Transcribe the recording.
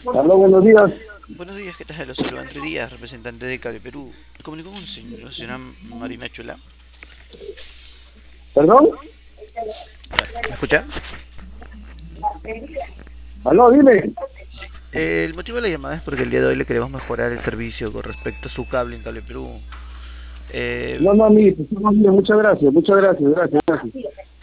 Aló, buenos días. Buenos días, ¿qué tal? Los saludo Andrés Díaz, representante de Cable Perú. Me comunico con señora Marina Chula. ¿Perdón? ¿Me escucha? Aló, dime. El motivo de la llamada es porque el día de hoy le queremos mejorar el servicio con respecto a su cable en Cable Perú. Eh, No, no, mi, estamos bien. Muchas gracias, gracias.